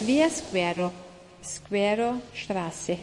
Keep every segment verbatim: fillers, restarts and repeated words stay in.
Via Squero, Squero Straße.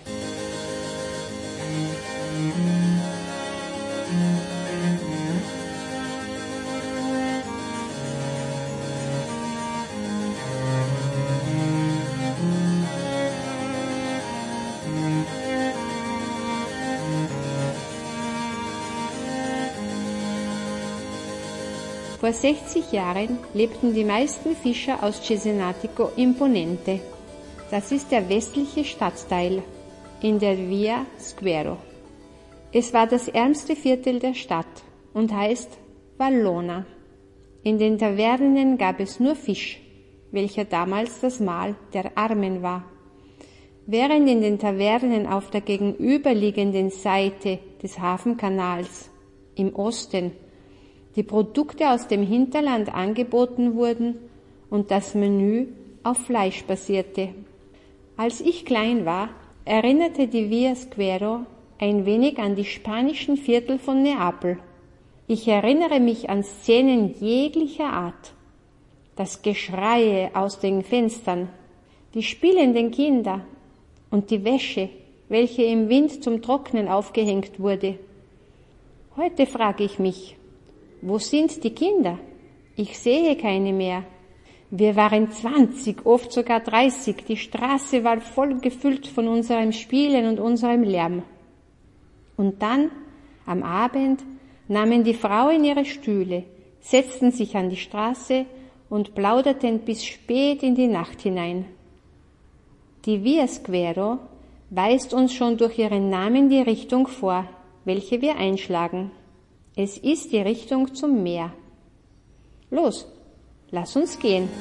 Vor sechzig Jahren lebten die meisten Fischer aus Cesenatico in Ponente. Das ist der westliche Stadtteil in der Via Squero. Es war das ärmste Viertel der Stadt und heißt Vallona. In den Tavernen gab es nur Fisch, welcher damals das Mahl der Armen war. Während in den Tavernen auf der gegenüberliegenden Seite des Hafenkanals im Osten die Produkte aus dem Hinterland angeboten wurden und das Menü auf Fleisch basierte. Als ich klein war, erinnerte die Via Squero ein wenig an die spanischen Viertel von Neapel. Ich erinnere mich an Szenen jeglicher Art. Das Geschreie aus den Fenstern, die spielenden Kinder und die Wäsche, welche im Wind zum Trocknen aufgehängt wurde. Heute frage ich mich, wo sind die Kinder? Ich sehe keine mehr. Wir waren zwanzig, oft sogar dreißig. Die Straße war voll gefüllt von unserem Spielen und unserem Lärm. Und dann, am Abend, nahmen die Frauen ihre Stühle, setzten sich an die Straße und plauderten bis spät in die Nacht hinein. Die Via Squero weist uns schon durch ihren Namen die Richtung vor, welche wir einschlagen. Es ist die Richtung zum Meer. Los, lass uns gehen.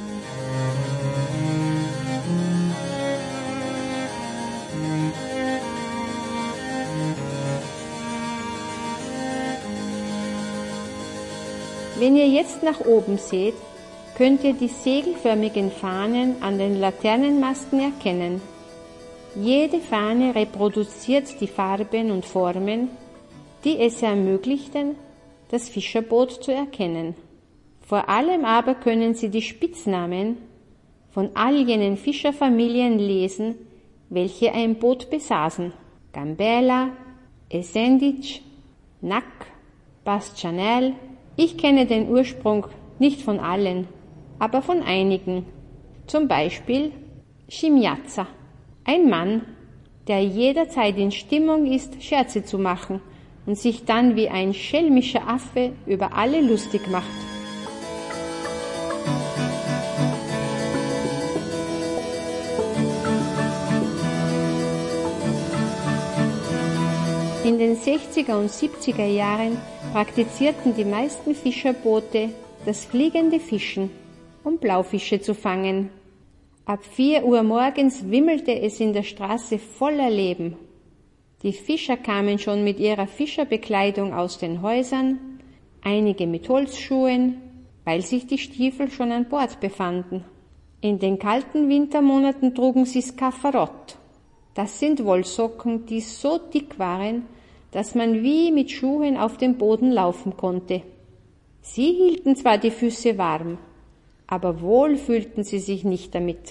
Wenn ihr jetzt nach oben seht, könnt ihr die segelförmigen Fahnen an den Laternenmasten erkennen. Jede Fahne reproduziert die Farben und Formen, die es ermöglichten, das Fischerboot zu erkennen. Vor allem aber können Sie die Spitznamen von all jenen Fischerfamilien lesen, welche ein Boot besaßen. Gambella, Esendic, Nack, Bastianel. Ich kenne den Ursprung nicht von allen, aber von einigen. Zum Beispiel Scimmiazza, ein Mann, der jederzeit in Stimmung ist, Scherze zu machen und sich dann wie ein schelmischer Affe über alle lustig macht. In den sechziger und siebziger Jahren praktizierten die meisten Fischerboote das fliegende Fischen, um Blaufische zu fangen. Ab vier Uhr morgens wimmelte es in der Straße voller Leben. Die Fischer kamen schon mit ihrer Fischerbekleidung aus den Häusern, einige mit Holzschuhen, weil sich die Stiefel schon an Bord befanden. In den kalten Wintermonaten trugen sie Scaffarott. Das sind Wollsocken, die so dick waren, dass man wie mit Schuhen auf dem Boden laufen konnte. Sie hielten zwar die Füße warm, aber wohl fühlten sie sich nicht damit.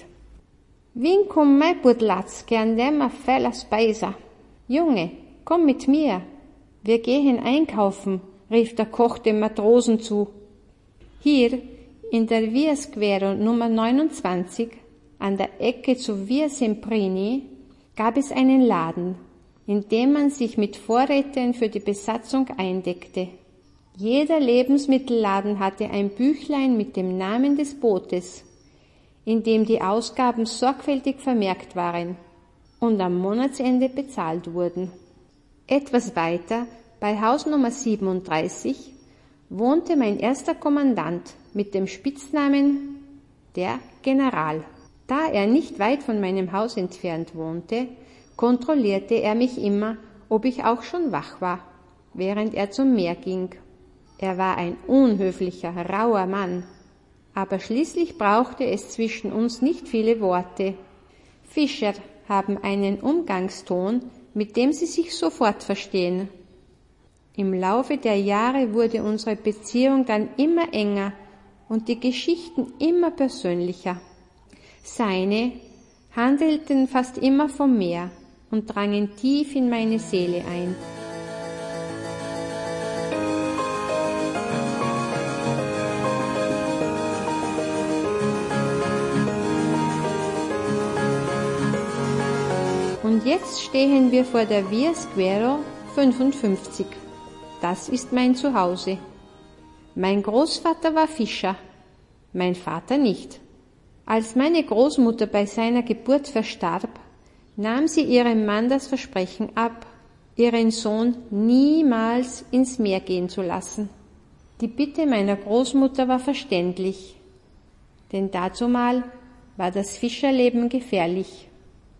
Vin con me, Budlatz, che andiamo a fare la spesa. Junge, komm mit mir, wir gehen einkaufen, rief der Koch dem Matrosen zu. Hier, in der Via Squero Nummer neunundzwanzig, an der Ecke zu Via Semprini, gab es einen Laden, in dem man sich mit Vorräten für die Besatzung eindeckte. Jeder Lebensmittelladen hatte ein Büchlein mit dem Namen des Bootes, in dem die Ausgaben sorgfältig vermerkt waren und am Monatsende bezahlt wurden. Etwas weiter, bei Haus Nummer siebenunddreißig, wohnte mein erster Kommandant mit dem Spitznamen der General. Da er nicht weit von meinem Haus entfernt wohnte, kontrollierte er mich immer, ob ich auch schon wach war, während er zum Meer ging. Er war ein unhöflicher, rauer Mann, aber schließlich brauchte es zwischen uns nicht viele Worte. Fischer haben einen Umgangston, mit dem sie sich sofort verstehen. Im Laufe der Jahre wurde unsere Beziehung dann immer enger und die Geschichten immer persönlicher. Seine handelten fast immer vom Meer und drangen tief in meine Seele ein. Und jetzt stehen wir vor der Via Squero fünfundfünfzig. Das ist mein Zuhause. Mein Großvater war Fischer, mein Vater nicht. Als meine Großmutter bei seiner Geburt verstarb, nahm sie ihrem Mann das Versprechen ab, ihren Sohn niemals ins Meer gehen zu lassen. Die Bitte meiner Großmutter war verständlich, denn dazumal war das Fischerleben gefährlich.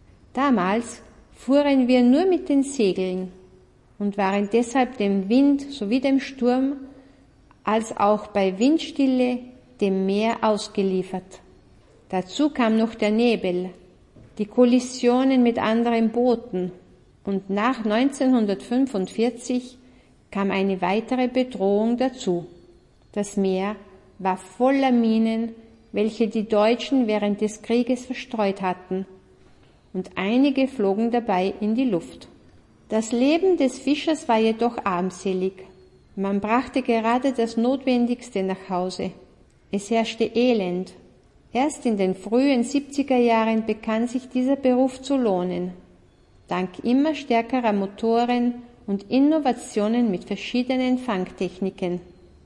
Damals fuhren wir nur mit den Segeln und waren deshalb dem Wind sowie dem Sturm, als auch bei Windstille dem Meer ausgeliefert. Dazu kam noch der Nebel, die Kollisionen mit anderen Booten und nach neunzehnhundertfünfundvierzig kam eine weitere Bedrohung dazu. Das Meer war voller Minen, welche die Deutschen während des Krieges verstreut hatten, und einige flogen dabei in die Luft. Das Leben des Fischers war jedoch armselig. Man brachte gerade das Notwendigste nach Hause. Es herrschte Elend. Erst in den frühen siebziger Jahren begann sich dieser Beruf zu lohnen, dank immer stärkerer Motoren und Innovationen mit verschiedenen Fangtechniken.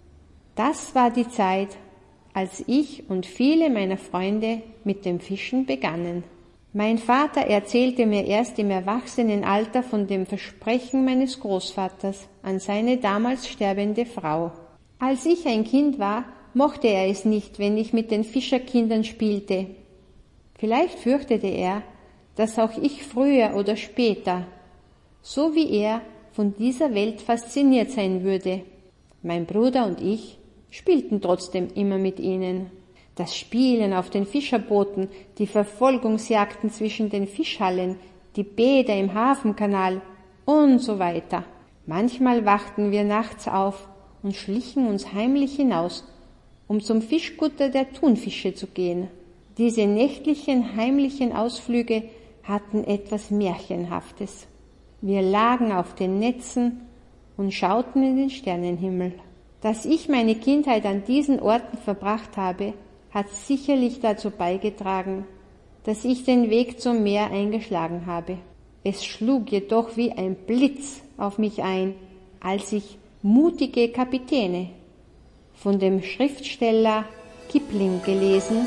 Das war die Zeit, als ich und viele meiner Freunde mit dem Fischen begannen. Mein Vater erzählte mir erst im Erwachsenenalter von dem Versprechen meines Großvaters an seine damals sterbende Frau. Als ich ein Kind war, mochte er es nicht, wenn ich mit den Fischerkindern spielte. Vielleicht fürchtete er, dass auch ich früher oder später, so wie er, von dieser Welt fasziniert sein würde. Mein Bruder und ich spielten trotzdem immer mit ihnen. Das Spielen auf den Fischerbooten, die Verfolgungsjagden zwischen den Fischhallen, die Bäder im Hafenkanal und so weiter. Manchmal wachten wir nachts auf und schlichen uns heimlich hinaus, um zum Fischkutter der Thunfische zu gehen. Diese nächtlichen, heimlichen Ausflüge hatten etwas Märchenhaftes. Wir lagen auf den Netzen und schauten in den Sternenhimmel. Dass ich meine Kindheit an diesen Orten verbracht habe, hat sicherlich dazu beigetragen, dass ich den Weg zum Meer eingeschlagen habe. Es schlug jedoch wie ein Blitz auf mich ein, als ich Mutige Kapitäne von dem Schriftsteller Kipling gelesen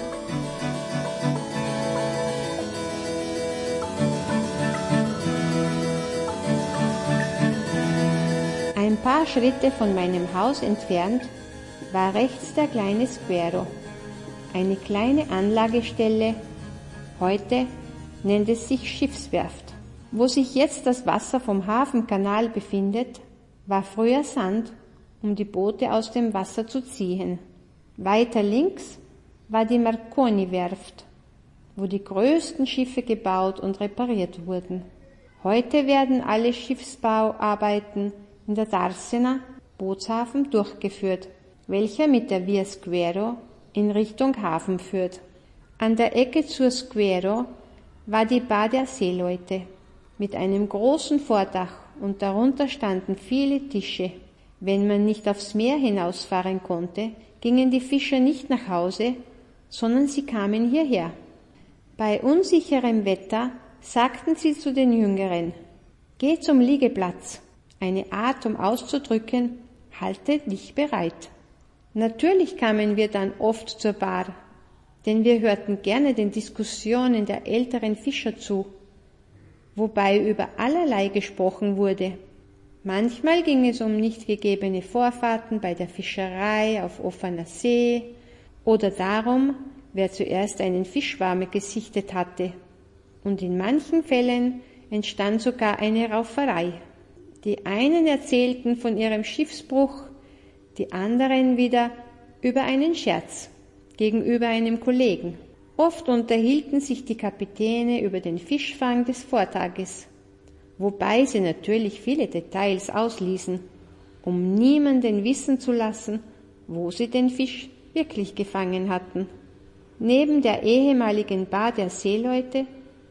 Ein paar Schritte von meinem Haus entfernt war rechts der kleine Squero, eine kleine Anlagestelle, heute nennt es sich Schiffswerft. Wo sich jetzt das Wasser vom Hafenkanal befindet, war früher Sand, um die Boote aus dem Wasser zu ziehen. Weiter links war die Marconi-Werft, wo die größten Schiffe gebaut und repariert wurden. Heute werden alle Schiffsbauarbeiten in der Darsena Bootshafen durchgeführt, welcher mit der Via Squero in Richtung Hafen führt. An der Ecke zur Squero war die Bar der Seeleute mit einem großen Vordach und darunter standen viele Tische. Wenn man nicht aufs Meer hinausfahren konnte, gingen die Fischer nicht nach Hause, sondern sie kamen hierher. Bei unsicherem Wetter sagten sie zu den Jüngeren: Geh zum Liegeplatz, eine Art, um auszudrücken, halte dich bereit. Natürlich kamen wir dann oft zur Bar, denn wir hörten gerne den Diskussionen der älteren Fischer zu, wobei über allerlei gesprochen wurde. Manchmal ging es um nicht gegebene Vorfahrten bei der Fischerei auf offener See oder darum, wer zuerst einen Fischschwarm gesichtet hatte. Und in manchen Fällen entstand sogar eine Rauferei. Die einen erzählten von ihrem Schiffsbruch, die anderen wieder über einen Scherz gegenüber einem Kollegen. Oft unterhielten sich die Kapitäne über den Fischfang des Vortages, wobei sie natürlich viele Details ausließen, um niemanden wissen zu lassen, wo sie den Fisch wirklich gefangen hatten. Neben der ehemaligen Bar der Seeleute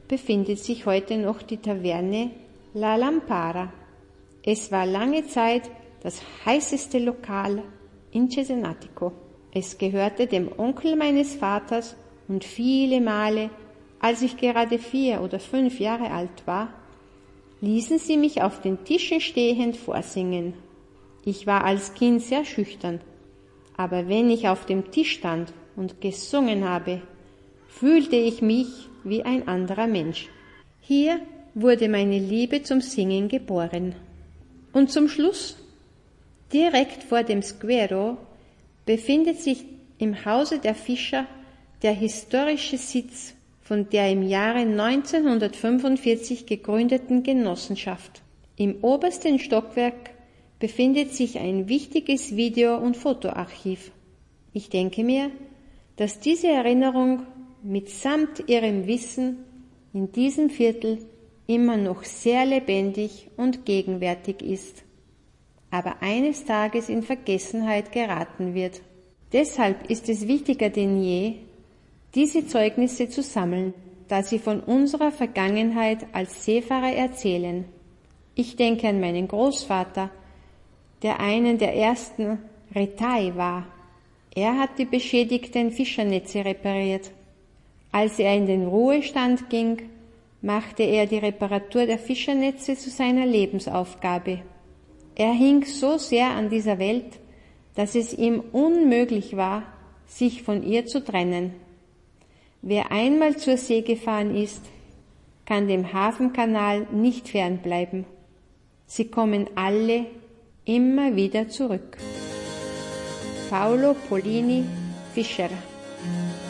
befindet sich heute noch die Taverne La Lampara. Es war lange Zeit das heißeste Lokal in Cesenatico. Es gehörte dem Onkel meines Vaters und viele Male, als ich gerade vier oder fünf Jahre alt war, ließen sie mich auf den Tischen stehend vorsingen. Ich war als Kind sehr schüchtern, aber wenn ich auf dem Tisch stand und gesungen habe, fühlte ich mich wie ein anderer Mensch. Hier wurde meine Liebe zum Singen geboren. Und zum Schluss, direkt vor dem Squero, befindet sich im Hause der Fischer der historische Sitz von der im Jahre neunzehnhundertfünfundvierzig gegründeten Genossenschaft. Im obersten Stockwerk befindet sich ein wichtiges Video- und Fotoarchiv. Ich denke mir, dass diese Erinnerung mitsamt ihrem Wissen in diesem Viertel immer noch sehr lebendig und gegenwärtig ist, aber eines Tages in Vergessenheit geraten wird. Deshalb ist es wichtiger denn je, diese Zeugnisse zu sammeln, da sie von unserer Vergangenheit als Seefahrer erzählen. Ich denke an meinen Großvater, der einen der ersten Retai war. Er hat die beschädigten Fischernetze repariert. Als er in den Ruhestand ging, machte er die Reparatur der Fischernetze zu seiner Lebensaufgabe. Er hing so sehr an dieser Welt, dass es ihm unmöglich war, sich von ihr zu trennen. Wer einmal zur See gefahren ist, kann dem Hafenkanal nicht fernbleiben. Sie kommen alle immer wieder zurück. Paolo Polini Fischer.